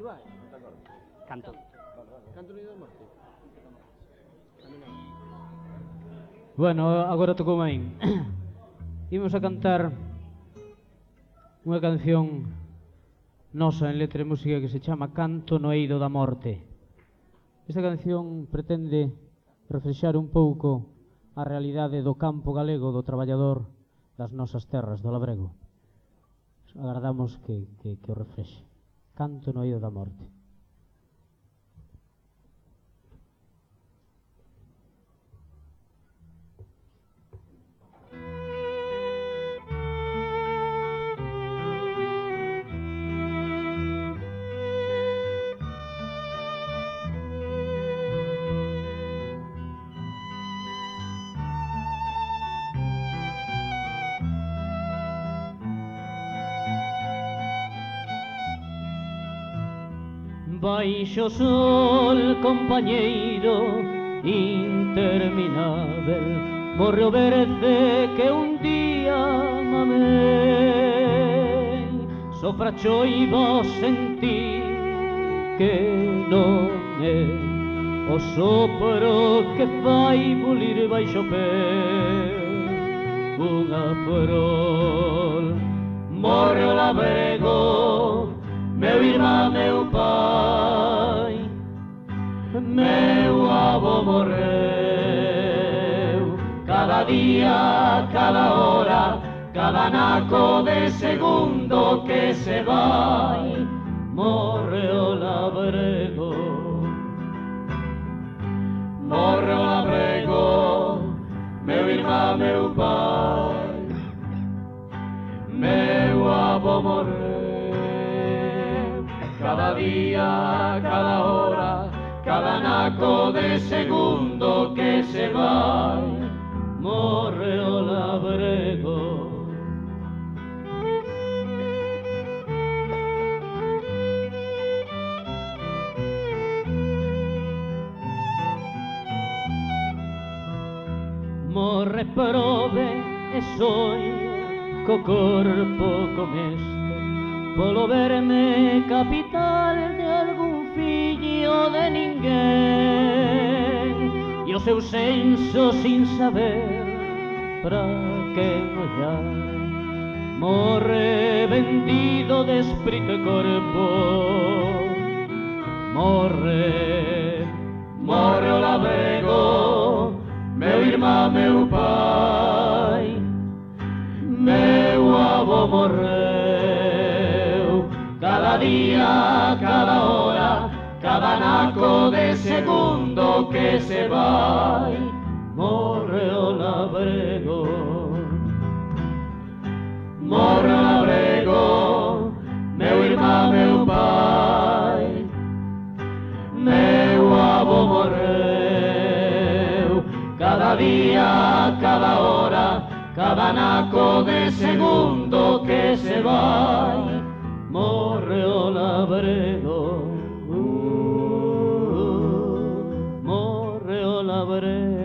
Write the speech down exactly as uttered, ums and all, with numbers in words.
vai? Canto. Canto no Ido da Morte? Bueno, agora tocou a min. Imos a cantar unha canción nosa en letra e música que se chama Canto no Eido da Morte. Esta canción pretende reflexar un pouco a realidade do campo galego, do traballador das nosas terras, do labrego. Agardamos que, que, que o reflexe. Canto no Eido da Morte. Baixo sol, compañeiro interminável, morre o verde que un día mamei. Sopra choiva sentir que non é o sopro que fai bulir baixo pé unha farol. Morre o labrego, meu irmán, meu pai, meu avó morreu. Cada día, cada hora, cada naco de segundo que se vai, morre o labrego. Morre o labrego, meu irmán, meu pai, meu avó morreu. Cada día, cada hora, cada naco de segundo que se vai, morre o labrego. Morre prove e soño co corpo comeste, polo verme capital de algún fillo de ninguén, e o seu senso sin saber pra quen ollar, morre vendido de espírito e corpo. Morre, morre o labrego, meu irmán, meu pai, meu avó morreu. Cada día, cada hora, cada naco de segundo que se vai, morre o labrego. Morre o labrego, meu irmán, meu pai, meu avó morreu. Cada día, cada hora, cada naco de segundo que se vai, morre o labrego, uh, morre o labrego.